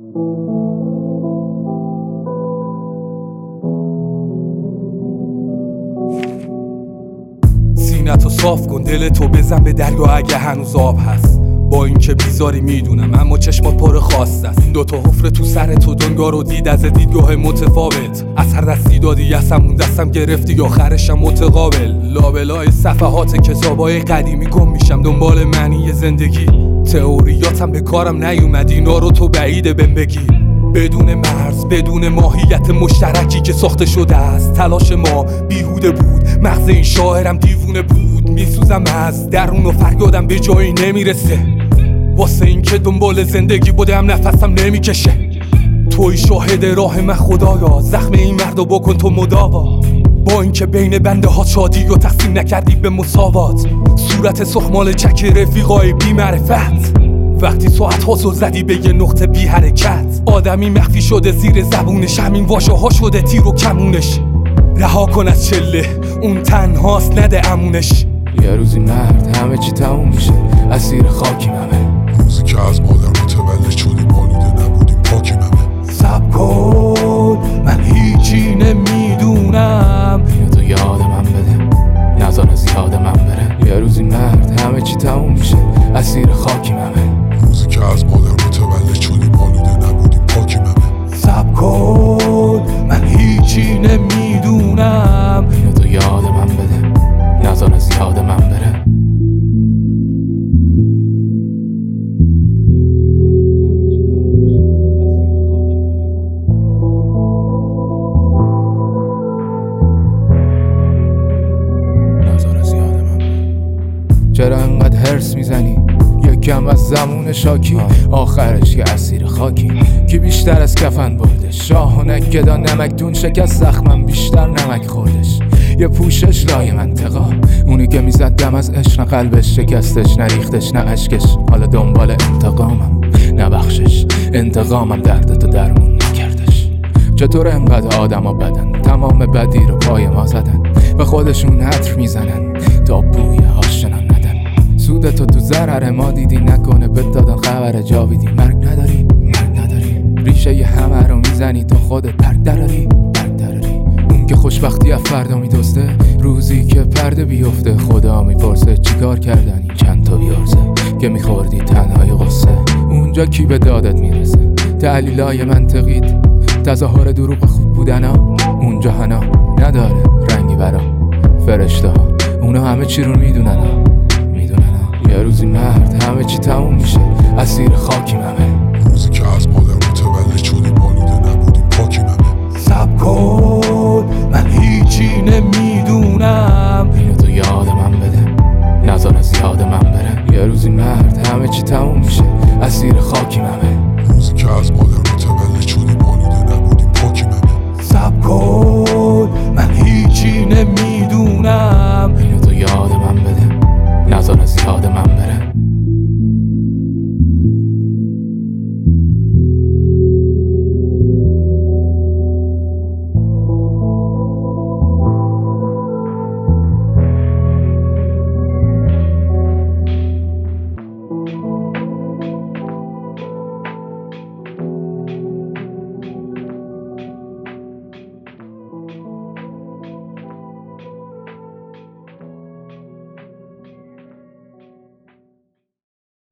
سینه‌تو صاف کن، دلتو بزن به دریا اگه هنوز آب هست. با اینکه بیزاری میدونم اما چشمات پر خواست است. این دوتا حفره تو سر تو دنیا رو دید از دیدگاه متفاوت. از هر دستی دادی اون دستم گرفتی آخرشم متقابل. لابلای صفحات کتابای قدیمی گم میشم دنبال معنی زندگی. تئوریاتم به کارم نیومد، اینا رو تو بعیده بهم بگی. بدون مرز، بدون ماهیت مشترکی که ساخته شده است. تلاش ما بیهوده بود، مغز این شاعرم دیوونه بود. میسوزم از درون و فریادم به جایی نمیرسه. واسه این که دنبال زندگی بودم نفسم نمیکشه. توی شاهد راه من خدایا، زخم این مردو بکن تو مداوا. با اینکه بین بنده ها شادی و تقسیم نکردی به مساوات. صورت سخمال چک رفیقای بی معرفت. وقتی ساعت ها زل زدی به یه نقطه بی حرکت. آدمی مخفی شده زیر زبونش، همین واژه ها شده تیر و کمونش. رها کن از چله، اون تنهاست نده امونش. یه روزی مرد همه چی تموم میشه، اسیر خاکیم همه. روزی که از مادر متولد شدیم آلوده نبودیم پاکیم همه. صبر کن من هیچی نمیدونم، اینو تو یاد من بده، نذار از یاد من بره. یه روزی مرد همه چی تموم میشه، اسیر خاکیم همه. روزی که از مادر متولد شدیم آلوده نبودیم پاکیم همه. صبر کن من هیچی نمیدونم، اینو تو یاد من بده، نذار از یاد من بره. چرا انقدر هرس میزنی؟ یکم از زمون شاکی، آخرش که اسیر خاکی. کی بیشتر از کفن بردش؟ شاه و نکدا نمک دون شکست زخمم بیشتر نمک خوردش. یه پوشش لای منطقه، اونی که میزد دم از عشق، قلبش شکستش نریختش نه اشکش. حالا دنبال انتقامم نه بخشش، انتقامم دردتو درمون نکردش. چطور انقدر آدم ها بدن، تمام بدی رو پای ما زدن. به خودشون حتر میزنن تا بوی هاشنن ندن. سودتو تو ضرر ما دیدی، نکنه بهت دادن خبر جاویدی. مرگ نداری، مرگ نداری، ریشه ی همه رو میزنی تا خودت برگ دراری، برگ دراری. اون که خوشبختی از فردا میدوسته، روزی که پرده بیفته خدا میپرسه چیکار کردن این چند تا بیارزه که میخوردی تنهای غصه. اونجا کی به دادت میرسه؟ تحلیلای منطقیت، تظاهر دروغ خوب بودنا. اونجا حنا نداره رنگی برا فرشته ها، اونا همه چی رو میدونن. یه روزی مرد همه چی تموم میشه، اسیر خاکیم.